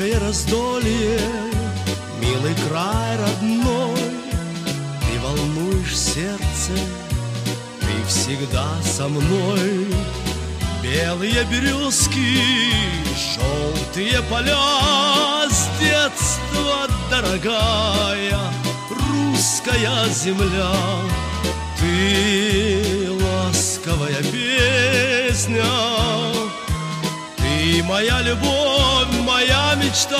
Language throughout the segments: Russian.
Райское раздолье, милый край родной, ты волнуешь сердце, ты всегда со мной. Белые березки, желтые поля, с детства, дорогая, русская земля. Ты ласковая песня, ты моя любовь, моя мечта.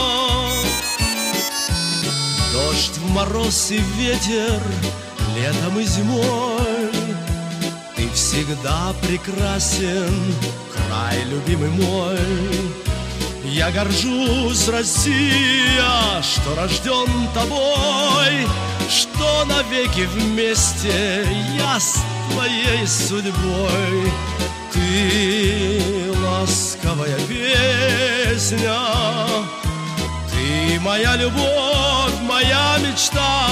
Дождь, мороз и ветер, летом и зимой, ты всегда прекрасен, край любимый мой. Я горжусь, Россия, что рожден тобой, что навеки вместе я с твоей судьбой. Ты ласковая песня, ты моя любовь, моя мечта.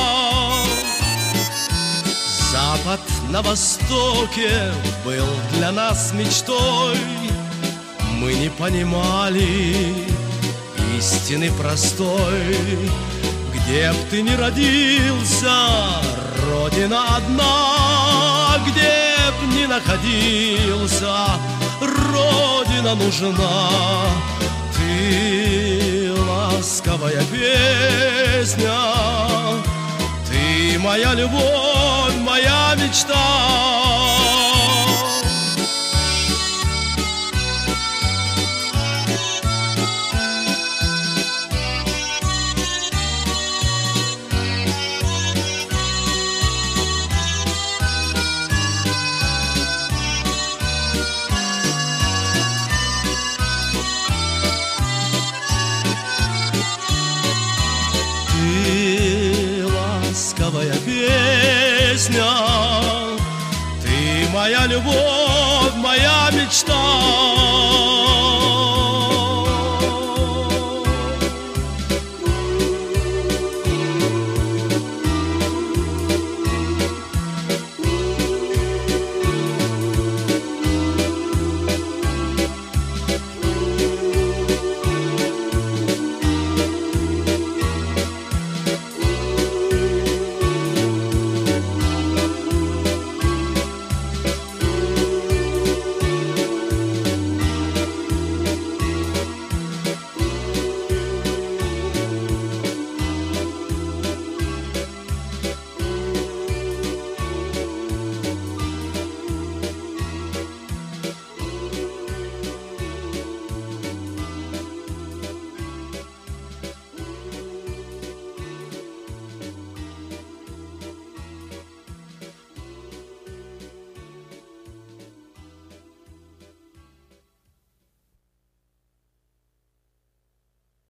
Запад на востоке был для нас мечтой. Мы не понимали истины простой. Где б ты ни родился, Родина одна. Где б ни находился, Родина нужна. Ты ласковая песня, ты моя любовь, моя мечта. Ласковая песня, ты моя любовь, моя мечта.